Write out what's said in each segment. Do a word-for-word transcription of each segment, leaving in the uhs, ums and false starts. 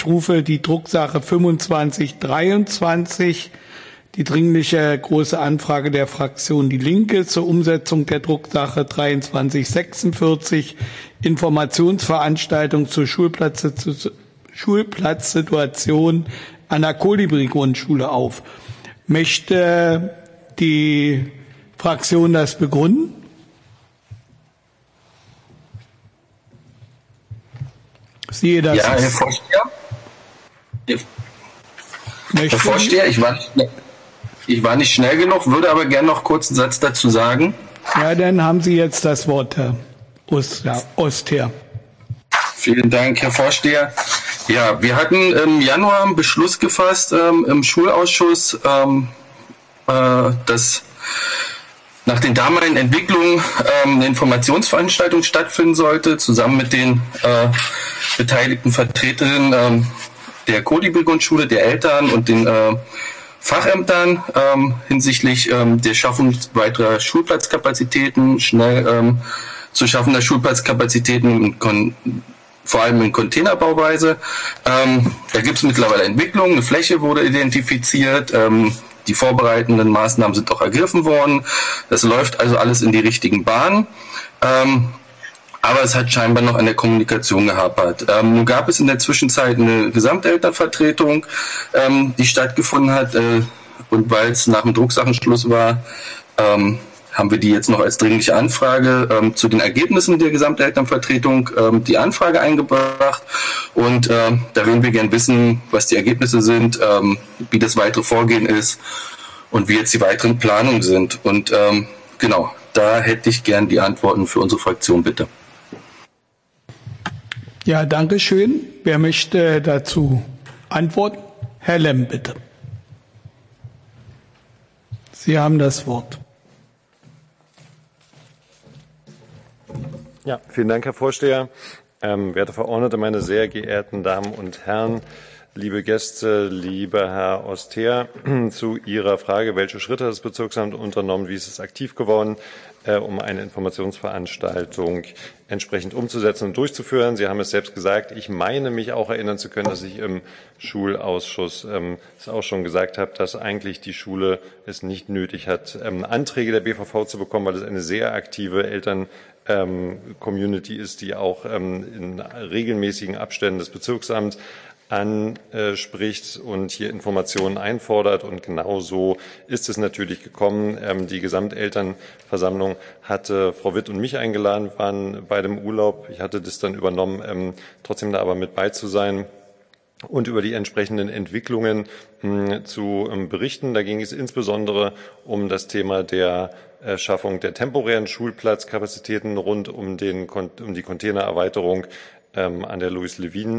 Ich rufe die Drucksache fünfundzwanzig dreiundzwanzig, die dringliche Große Anfrage der Fraktion Die Linke zur Umsetzung der Drucksache dreiundzwanzig sechsundvierzig, Informationsveranstaltung zur Schulplatz, zur Schulplatzsituation an der Kolibri-Grundschule auf. Möchte die Fraktion das begründen? Siehe das. Ja, Herr Vorsteher. Herr Vorsteher, ich war, nicht, ich war nicht schnell genug, würde aber gerne noch kurz einen Satz dazu sagen. Ja, dann haben Sie jetzt das Wort, Herr Oster. Vielen Dank, Herr Vorsteher. Ja, wir hatten im Januar einen Beschluss gefasst ähm, im Schulausschuss, ähm, äh, dass nach den damaligen Entwicklungen ähm, eine Informationsveranstaltung stattfinden sollte, zusammen mit den äh, beteiligten Vertreterinnen ähm, der Kolibri-Grundschule, der Eltern und den äh, Fachämtern ähm, hinsichtlich ähm, der Schaffung weiterer Schulplatzkapazitäten, schnell ähm, zu schaffender Schulplatzkapazitäten, kon- vor allem in Containerbauweise. Ähm, da gibt es mittlerweile Entwicklungen, eine Fläche wurde identifiziert, ähm, die vorbereitenden Maßnahmen sind auch ergriffen worden. Das läuft also alles in die richtigen Bahnen. Ähm, aber es hat scheinbar noch an der Kommunikation gehapert. Ähm, nun gab es in der Zwischenzeit eine Gesamtelternvertretung, ähm, die stattgefunden hat. Äh, und weil es nach dem Drucksachenschluss war, ähm, haben wir die jetzt noch als dringliche Anfrage ähm, zu den Ergebnissen der Gesamtelternvertretung ähm, die Anfrage eingebracht. Und ähm, da würden wir gern wissen, was die Ergebnisse sind, ähm, wie das weitere Vorgehen ist und wie jetzt die weiteren Planungen sind. Und ähm, genau, da hätte ich gern die Antworten für unsere Fraktion, bitte. Ja, danke schön. Wer möchte dazu antworten? Herr Lemm, bitte. Sie haben das Wort. Ja, vielen Dank, Herr Vorsteher. Ähm, werte Verordnete, meine sehr geehrten Damen und Herren, liebe Gäste, lieber Herr Oster, zu Ihrer Frage, welche Schritte hat das Bezirksamt unternommen, wie ist es aktiv geworden, äh, um eine Informationsveranstaltung entsprechend umzusetzen und durchzuführen. Sie haben es selbst gesagt. Ich meine, mich auch erinnern zu können, dass ich im Schulausschuss ähm, es auch schon gesagt habe, dass eigentlich die Schule es nicht nötig hat, ähm, Anträge der B V V zu bekommen, weil es eine sehr aktive Eltern ähm, Community ist, die auch ähm, in regelmäßigen Abständen des Bezirksamts anspricht und hier Informationen einfordert. Und genau so ist es natürlich gekommen. Ähm, die Gesamtelternversammlung hatte Frau Witt und mich eingeladen, waren bei dem Urlaub. Ich hatte das dann übernommen, ähm, trotzdem da aber mit bei zu sein und über die entsprechenden Entwicklungen mh, zu ähm, berichten. Da ging es insbesondere um das Thema der äh, Schaffung der temporären Schulplatzkapazitäten rund um, den, um die Containererweiterung ähm, an der Louis-Levin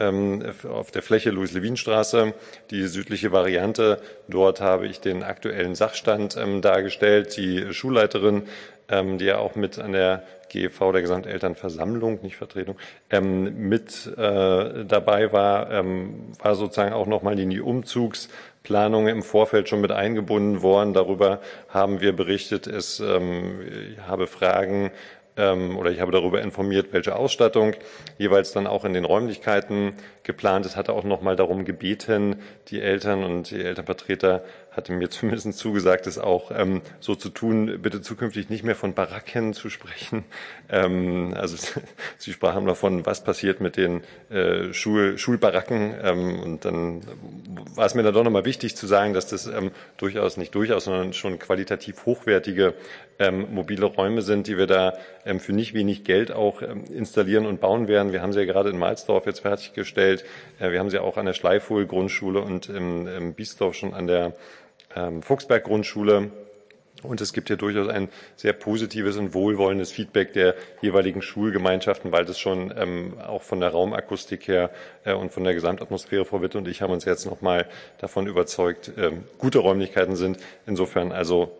auf der Fläche Louis-Levin-Straße, die südliche Variante. Dort habe ich den aktuellen Sachstand ähm, dargestellt. Die Schulleiterin, ähm, die ja auch mit an der G E V, der Gesamtelternversammlung, nicht Vertretung, ähm, mit äh, dabei war, ähm, war sozusagen auch nochmal in die Umzugsplanung im Vorfeld schon mit eingebunden worden. Darüber haben wir berichtet. Es ähm, ich habe Fragen oder ich habe darüber informiert, welche Ausstattung jeweils dann auch in den Räumlichkeiten geplant ist. Hatte auch noch mal darum gebeten, die Eltern und die Elternvertreter hatte mir zumindest zugesagt, es auch ähm, so zu tun, bitte zukünftig nicht mehr von Baracken zu sprechen. Ähm, also Sie sprachen davon, was passiert mit den äh, Schul Schulbaracken. Ähm, und dann war es mir dann doch nochmal wichtig zu sagen, dass das ähm, durchaus, nicht durchaus, sondern schon qualitativ hochwertige ähm, mobile Räume sind, die wir da ähm, für nicht wenig Geld auch ähm, installieren und bauen werden. Wir haben sie ja gerade in Malsdorf jetzt fertiggestellt. Äh, wir haben sie auch an der Schleifuhl-Grundschule und im, im Biesdorf schon an der ähm, Fuchsberg-Grundschule. Und es gibt hier durchaus ein sehr positives und wohlwollendes Feedback der jeweiligen Schulgemeinschaften, weil das schon ähm, auch von der Raumakustik her äh, und von der Gesamtatmosphäre, Frau Witte und ich haben uns jetzt noch mal davon überzeugt, ähm, gute Räumlichkeiten sind. Insofern also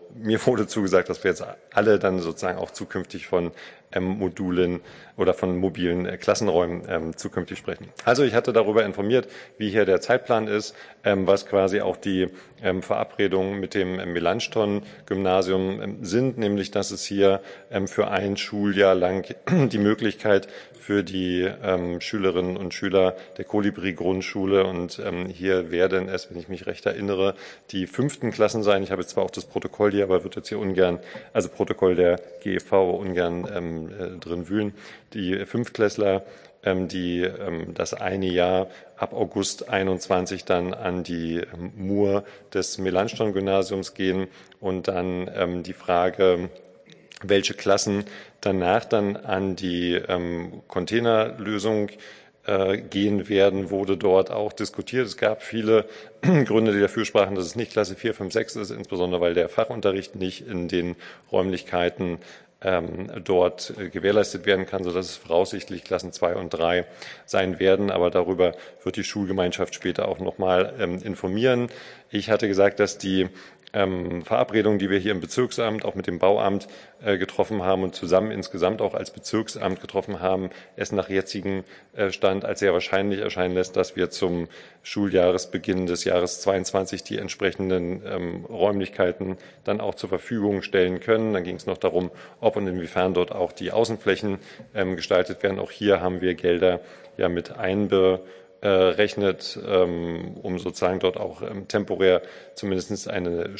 mir wurde zugesagt, dass wir jetzt alle dann sozusagen auch zukünftig von ähm, Modulen oder von mobilen äh, Klassenräumen ähm, zukünftig sprechen. Also ich hatte darüber informiert, wie hier der Zeitplan ist, ähm, was quasi auch die ähm, Verabredungen mit dem ähm, Melanchthon-Gymnasium ähm, sind, nämlich dass es hier ähm, für ein Schuljahr lang die Möglichkeit für die ähm, Schülerinnen und Schüler der Kolibri-Grundschule und ähm, hier werden es, wenn ich mich recht erinnere, die fünften Klassen sein. Ich habe jetzt zwar auch das Protokoll hier, aber wird jetzt hier ungern, also Protokoll der G E V ungern ähm, äh, drin wühlen. Die Fünftklässler, ähm, die ähm, das eine Jahr ab August einundzwanzig dann an die ähm, Mur des Melanchthon-Gymnasiums gehen und dann ähm, die Frage, welche Klassen danach dann an die ähm, Containerlösung äh, gehen werden, wurde dort auch diskutiert. Es gab viele Gründe, die dafür sprachen, dass es nicht Klasse vier, fünf, sechs ist, insbesondere weil der Fachunterricht nicht in den Räumlichkeiten ähm, dort äh, gewährleistet werden kann, sodass es voraussichtlich Klassen zwei und drei sein werden. Aber darüber wird die Schulgemeinschaft später auch noch mal ähm, informieren. Ich hatte gesagt, dass die Ähm, Verabredungen, die wir hier im Bezirksamt auch mit dem Bauamt äh, getroffen haben und zusammen insgesamt auch als Bezirksamt getroffen haben, es nach jetzigem äh, Stand als sehr wahrscheinlich erscheinen lässt, dass wir zum Schuljahresbeginn des Jahres zweiundzwanzig die entsprechenden ähm, Räumlichkeiten dann auch zur Verfügung stellen können. Dann ging es noch darum, ob und inwiefern dort auch die Außenflächen ähm, gestaltet werden. Auch hier haben wir Gelder ja mit einbe Äh, rechnet, ähm, um sozusagen dort auch ähm, temporär zumindest eine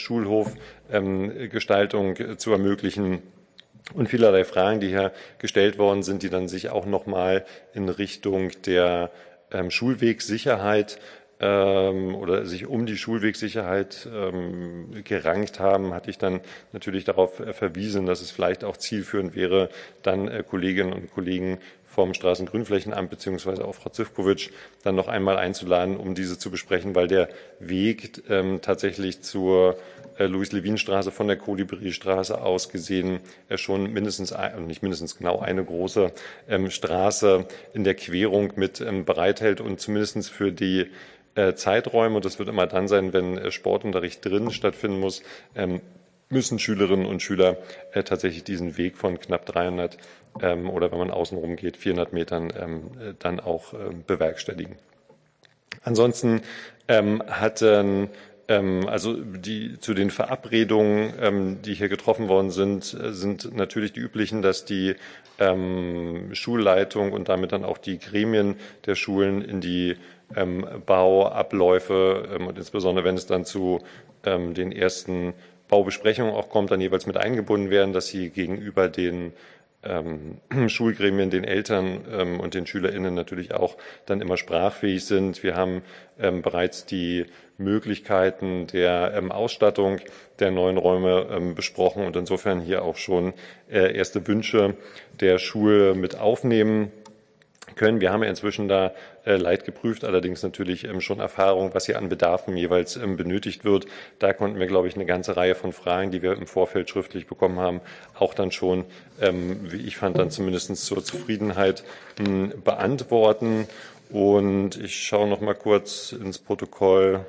Schulhofgestaltung ähm, zu ermöglichen. Und vielerlei Fragen, die hier gestellt worden sind, die dann sich auch nochmal in Richtung der ähm, Schulwegsicherheit ähm, oder sich um die Schulwegsicherheit ähm, gerankt haben, hatte ich dann natürlich darauf äh, verwiesen, dass es vielleicht auch zielführend wäre, dann äh, Kolleginnen und Kollegen vom Straßengrünflächenamt beziehungsweise auch Frau Zivkovic dann noch einmal einzuladen, um diese zu besprechen, weil der Weg ähm, tatsächlich zur äh, Louis-Levin-Straße von der Kolibri-Straße aus gesehen äh, schon mindestens, ein, nicht mindestens genau eine große ähm, Straße in der Querung mit ähm, bereithält und zumindest für die äh, Zeiträume, und das wird immer dann sein, wenn äh, Sportunterricht drin stattfinden muss, ähm, müssen Schülerinnen und Schüler äh, tatsächlich diesen Weg von knapp dreihundert ähm, oder wenn man außenrum geht, vierhundert Metern ähm, dann auch ähm, bewerkstelligen. Ansonsten ähm, hatten ähm, also die zu den Verabredungen, ähm, die hier getroffen worden sind, äh, sind natürlich die üblichen, dass die ähm, Schulleitung und damit dann auch die Gremien der Schulen in die ähm, Bauabläufe ähm, und insbesondere wenn es dann zu ähm, den ersten Baubesprechungen auch kommt, dann jeweils mit eingebunden werden, dass sie gegenüber den ähm, Schulgremien, den Eltern ähm, und den SchülerInnen natürlich auch dann immer sprachfähig sind. Wir haben ähm, bereits die Möglichkeiten der ähm, Ausstattung der neuen Räume ähm, besprochen und insofern hier auch schon äh, erste Wünsche der Schule mit aufnehmen können. Wir haben ja inzwischen da äh, Leit geprüft, allerdings natürlich ähm, schon Erfahrung, was hier an Bedarfen jeweils ähm, benötigt wird. Da konnten wir, glaube ich, eine ganze Reihe von Fragen, die wir im Vorfeld schriftlich bekommen haben, auch dann schon, ähm, wie ich fand, dann zumindest zur Zufriedenheit ähm, beantworten. Und ich schaue noch mal kurz ins Protokoll.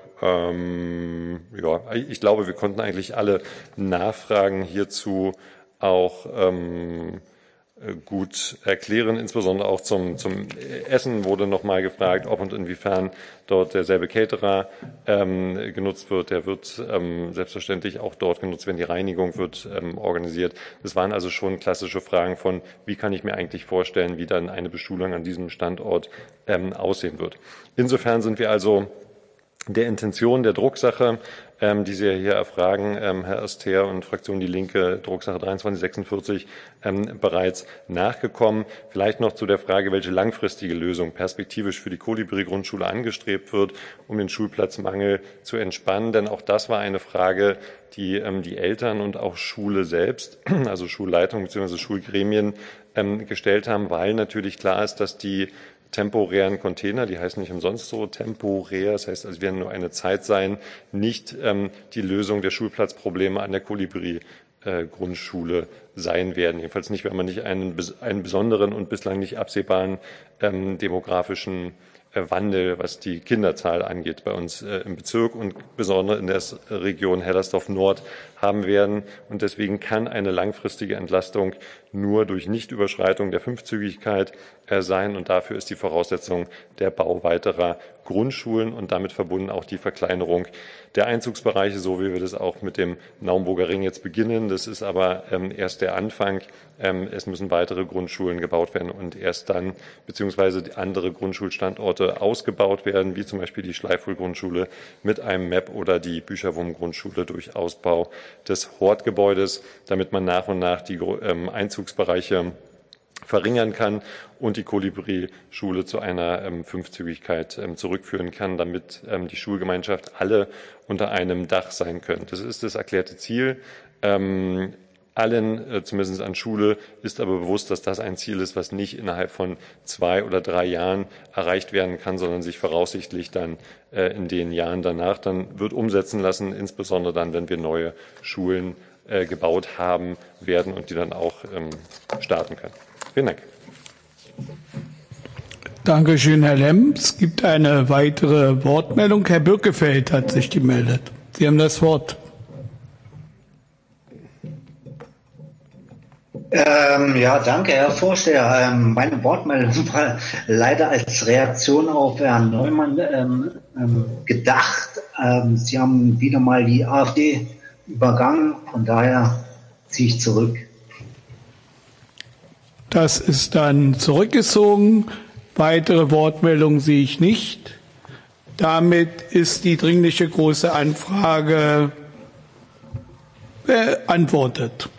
Ähm, ja, ich glaube, wir konnten eigentlich alle Nachfragen hierzu auch ähm, gut erklären. Insbesondere auch zum, zum Essen wurde noch mal gefragt, ob und inwiefern dort derselbe Caterer ähm, genutzt wird. Der wird ähm, selbstverständlich auch dort genutzt werden. Die Reinigung wird ähm, organisiert. Das waren also schon klassische Fragen von, wie kann ich mir eigentlich vorstellen, wie dann eine Beschulung an diesem Standort ähm, aussehen wird. Insofern sind wir also der Intention der Drucksache, ähm, die Sie ja hier erfragen, ähm, Herr Oster und Fraktion Die Linke, Drucksache dreiundzwanzig sechsundvierzig, ähm, bereits nachgekommen. Vielleicht noch zu der Frage, welche langfristige Lösung perspektivisch für die Kolibri-Grundschule angestrebt wird, um den Schulplatzmangel zu entspannen. Denn auch das war eine Frage, die ähm, die Eltern und auch Schule selbst, also Schulleitung bzw. Schulgremien, ähm, gestellt haben, weil natürlich klar ist, dass die temporären Container, die heißen nicht umsonst so temporär, das heißt, es werden nur eine Zeit sein, nicht ähm, die Lösung der Schulplatzprobleme an der Kolibri-Grundschule äh, sein werden. Jedenfalls nicht, wenn man nicht einen, einen besonderen und bislang nicht absehbaren ähm, demografischen Wandel, was die Kinderzahl angeht, bei uns im Bezirk und besonders in der Region Hellersdorf Nord haben werden. Und deswegen kann eine langfristige Entlastung nur durch Nichtüberschreitung der Fünfzügigkeit sein. Und dafür ist die Voraussetzung der Bau weiterer Grundschulen und damit verbunden auch die Verkleinerung der Einzugsbereiche, so wie wir das auch mit dem Naumburger Ring jetzt beginnen. Das ist aber ähm, erst der Anfang. Ähm, es müssen weitere Grundschulen gebaut werden und erst dann beziehungsweise andere Grundschulstandorte ausgebaut werden, wie zum Beispiel die Schleifhohl-Grundschule mit einem M E P oder die Bücherwurm-Grundschule durch Ausbau des Hortgebäudes, damit man nach und nach die ähm, Einzugsbereiche verringern kann und die Kolibri-Schule zu einer ähm, Fünfzügigkeit ähm, zurückführen kann, damit ähm, die Schulgemeinschaft alle unter einem Dach sein können. Das ist das erklärte Ziel. Ähm, allen, äh, zumindest an Schule, ist aber bewusst, dass das ein Ziel ist, was nicht innerhalb von zwei oder drei Jahren erreicht werden kann, sondern sich voraussichtlich dann äh, in den Jahren danach dann wird umsetzen lassen, insbesondere dann, wenn wir neue Schulen äh, gebaut haben werden und die dann auch ähm, starten können. Vielen Dank. Dankeschön, Herr Lemm. Es gibt eine weitere Wortmeldung. Herr Birkefeld hat sich gemeldet. Sie haben das Wort. Ähm, ja, danke, Herr Vorsteher. Ähm, meine Wortmeldung war leider als Reaktion auf Herrn Neumann ähm, ähm, gedacht. Ähm, Sie haben wieder mal die AfD übergangen. Von daher ziehe ich zurück. Das ist dann zurückgezogen. Weitere Wortmeldungen sehe ich nicht. Damit ist die dringliche Große Anfrage beantwortet.